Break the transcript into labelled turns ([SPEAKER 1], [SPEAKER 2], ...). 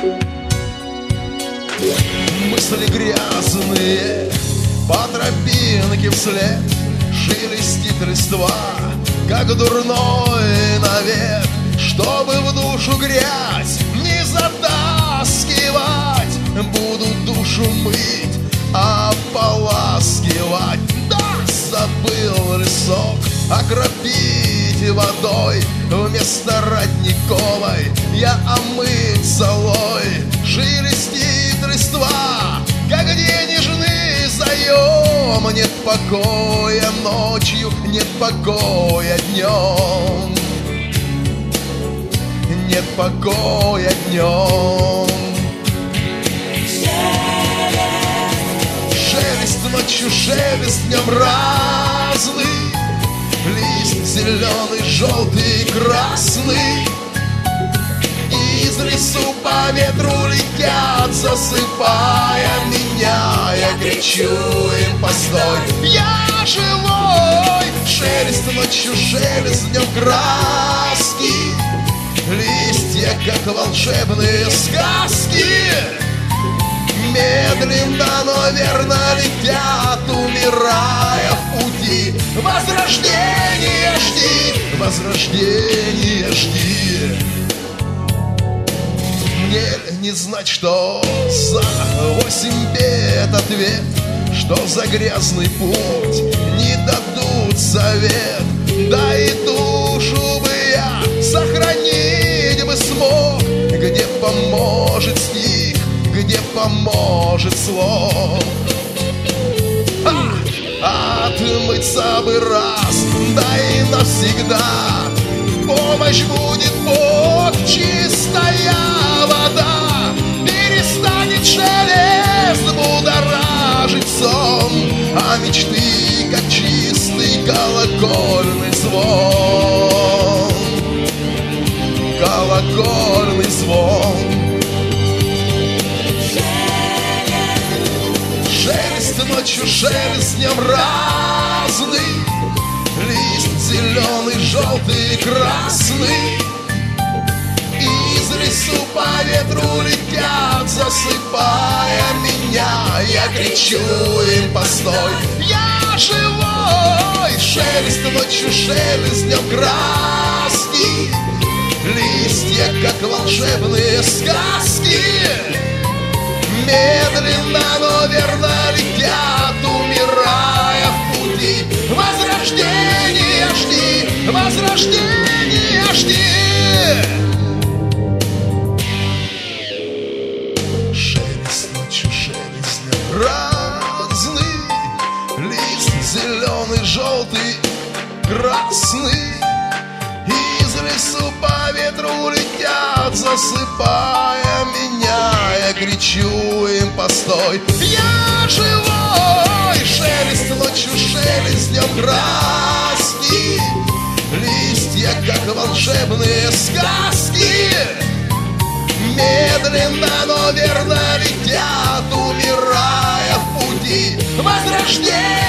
[SPEAKER 1] Мысли грязные по тропинке вслед, шелестит листва, как дурной навет. Чтобы в душу грязь не затаскивать, буду душу мыть, ополаскивать. Да, забыл лесок окропить водой, вместо родниковой я омыть золой. Шелестит листва, как денежный заем. Нет покоя ночью, нет покоя днем. Нет покоя днем. Шелест ночью, шелест днем разный. Лист зеленый, желтый, красный. Из лесу по ветру летят, засыпая меня. Я кричу им: постой, я живой. Шелест ночью, шелест днем краски. Листья, как волшебные сказки, медленно, но верно летят, умирая в пути. Возрождение жди, возрождение жди. Мне не знать, что за 8 бед ответ, что за грязный путь не дадут совет. Да и душу бы я сохранить бы смог, где поможет стих, где поможет слог. Отмыться бы раз, да и навсегда. Помощь будет Бог, чистая вода. Перестанет шелест будоражить сон, а мечты, как чистый колокольный звон. Колокольный звон. Шелест ночью, шелест днем разный. Лист зеленый, желтый, красный. Из лесу по ветру летят, засыпая меня. Я кричу им: постой, я живой. Шелест ночью, шелест днем краски. Листья, как волшебные сказки, медленно, но верно летят, умирая в пути. Возрождение жди, возрождение жди. Шелест ночью, шелест днем разный. Лист зеленый, желтый, красный. Из лесу по ветру летят, засыпая меня. Я кричу им: постой, я живой. Шелест ночью, шелест днем краски. Листья, как волшебные сказки, медленно, но верно летят, умирая в пути. Возрождение